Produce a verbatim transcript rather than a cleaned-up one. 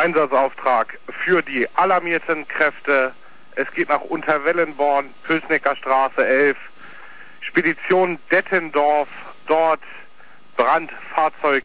Einsatzauftrag für die alarmierten Kräfte. Es geht nach Unterwellenborn, Pülsnecker Straße elf, Spedition Dettendorf, dort Brandfahrzeug